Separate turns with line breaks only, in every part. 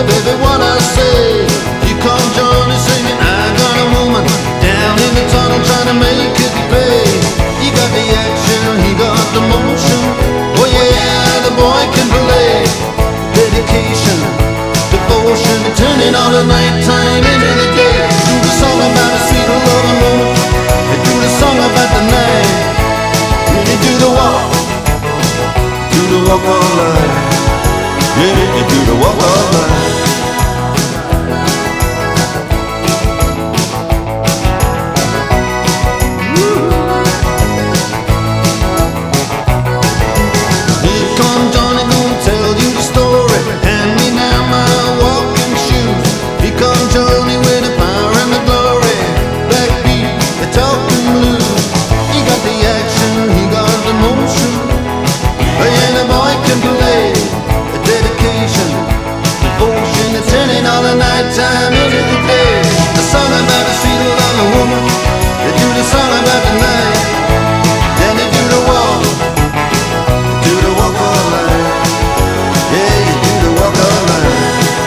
baby, what I say. Here come Johnny singing, I got a woman down in the tunnel trying to make it pay. He got the action, he got the motion. Oh yeah, the boy can play. Dedication, devotion, turning all the nighttime into the day. Do the song about a sweet loving woman, and do the song about the night. You do the walk of life. Yeah, you do the walk of life. Here come Johnny, gonna tell you the story. Hand me now my walking shoes. Here come Johnny with the power and the glory. Backbeat, the talking blues. He got the action, he got the motion. Yeah, the boy can play. A dedication, devotion, it's turning all the nighttime into the day. The song about a sweet loving woman. They do the song about the night. Then they do the walk of life. Yeah, you do the walk of life.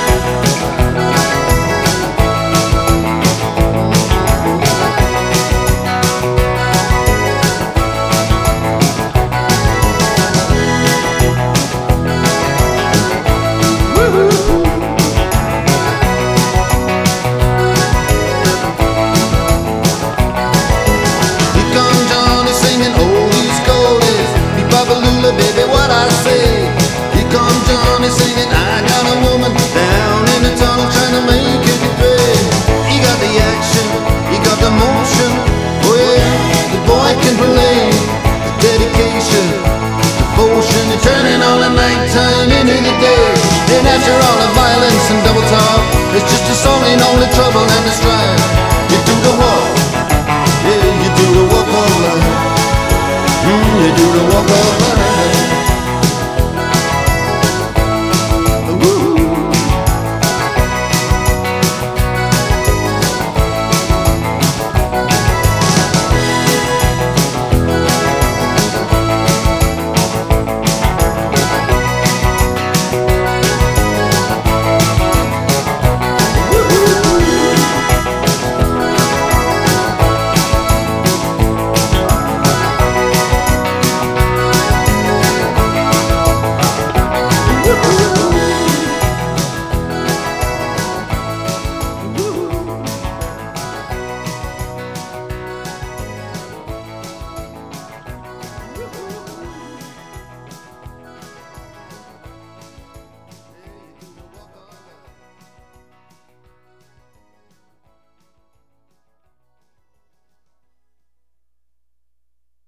Here come Johnny singing oldies goldies. Be Babalula, baby, what I say. Here come Johnny singing, I got a woman down in the tunnel trying to make it pay. He got the action, he got the motion. Oh yeah, the boy can play. The dedication, devotion, and turning all the nighttime into the day. And after all the violence and double talk, it's just a song in all the trouble and the strife. You do the walk, yeah, you do the walk of life. You do the walk of life.